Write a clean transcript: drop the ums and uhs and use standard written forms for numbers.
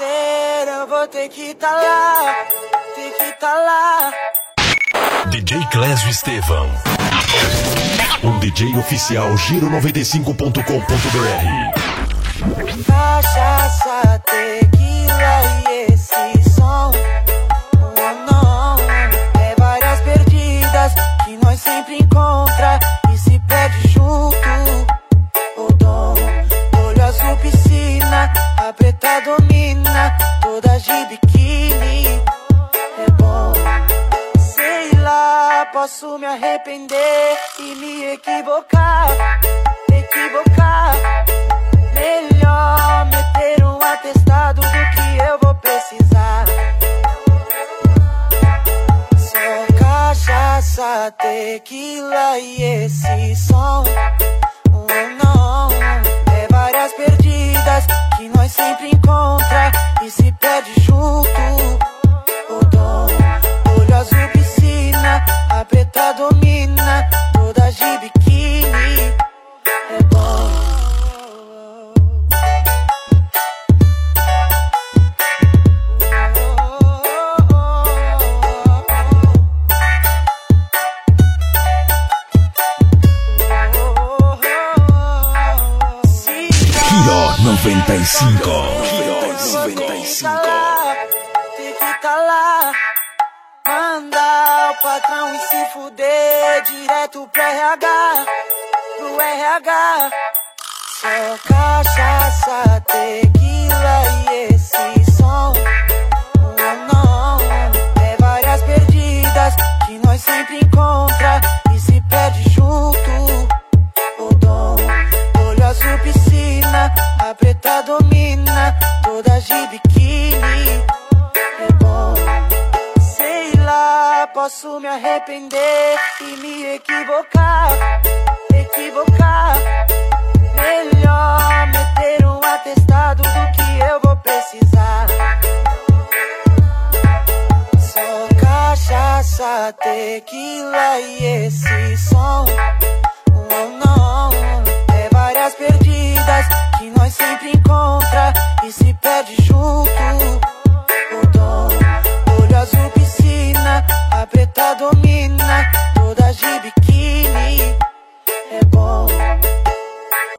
acontecer, eu vou ter que tá lá, DJ Clésio Estevão, um DJ oficial Giro 95.com.br. Cachaça, tequila e esse som, oh não, é várias perdidas que nós sempre encontra e se perde junto. O dom, olho azul, piscina, a preta domina, todas de biquíni. É bom, sei lá, posso me arrepender e me equivocar. Melhor meter um atestado do que eu vou precisar. Só cachaça, tequila e esse som, oh não, é várias perdidas que nós sempre encontra e se perde junto. O dom, olho azul, piscina, a preta domina, todas de biquíni. É bom. Giro 95. Tem que tá lá, manda o patrão e se fuder direto pro RH. Só cachaça, tequila e esse som, oh não, é várias perdidas que nós sempre encontra e se perde junto. O dom, olho azul, piscina, a preta domina, todas de biquíni. É bom, sei lá, posso me arrepender e me equivocar. Melhor meter um atestado do que eu vou precisar. Só cachaça, tequila e esse